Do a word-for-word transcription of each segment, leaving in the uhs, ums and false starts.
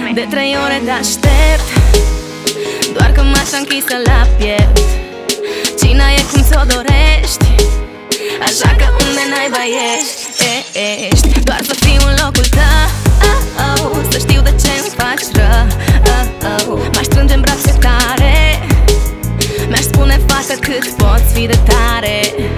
De trei ore te aștept, doar că m-așa închisă la piept. Cina e cum ți-o dorești, așa că unde naiba ești, ești. Doar să fiu în locul tău, oh, oh, să știu de ce-mi faci rău, oh, oh. M-aș strânge în brațe tare, mi-aș spune fată cât poți fi de tare.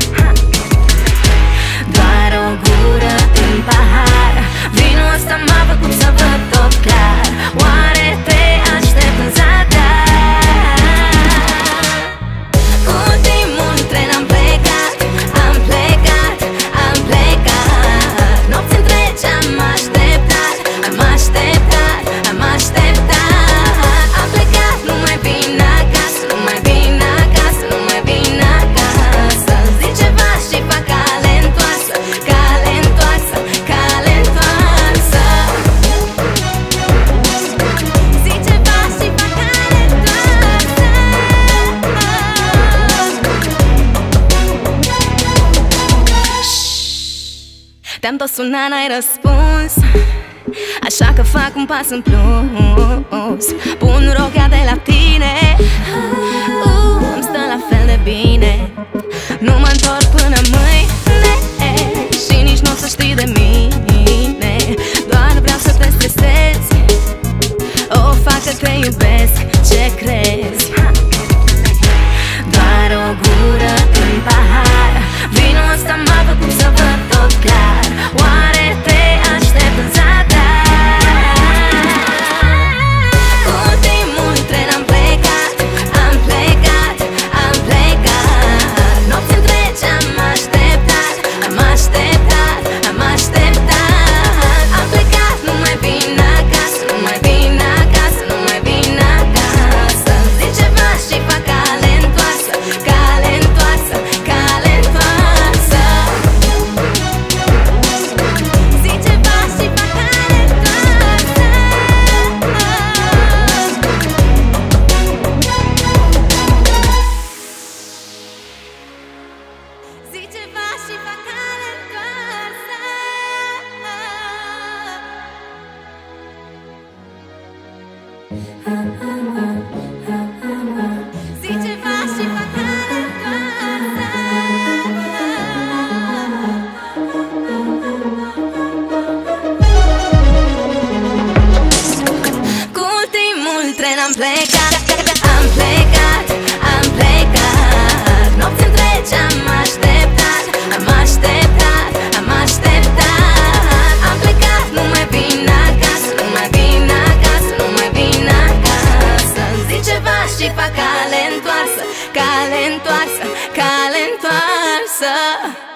Doar o gură în pahar, vinul ăsta m-a făcut să văd tot clar. Oare te aștept în zadar? Cu ultimul tren am plecat, am plecat, am plecat. Nopți întregi am așteptat, am așteptat, am așteptat. Am plecat, nu mai vin acasă, nu mai vin acasă, nu mai vin acasă. Zic ceva și fac cale întoarsă, cale întoarsă, cale întoarsă. Zic ceva și fac cale întoarsă. Te-am tot sunat, n-ai răspuns, așa că fac un pas în plus. Pun rochea de la tine, uh, îmi stă la fel de bine. Nu mă întorc până mâine și nici nu o să știi de mine. Doar vreau să te stresezi, o fac că te iubesc, ce crezi? Doar o gură în pahar, vinul ăsta m-a făcut să văd tot clar. Oare te aștept în zadar? Cu ultimul tren am plecat, am plecat, am plecat. Nopți întregi am așteptat, am așteptat, am așteptat. Am plecat, nu mai vin acasă, nu mai vin acasă, nu mai vin acasă. Zic ceva și fac cale întoarsă, cale întoarsă, cale întoarsă. Zic ceva și fac cale întoarsă. Zic ceva și fac cale întoarsă. Zic ceva și fac cale întoarsă. Cu ultimul tren am plecat, am plecat, am plecat. Nopți întregi am așteptat, am așteptat, am așteptat. Am plecat, nu mai vin acasă, nu mai vin acasă, nu mai vin acasă. Zic ceva și fac cale întoarsă, cale întoarsă, cale întoarsă.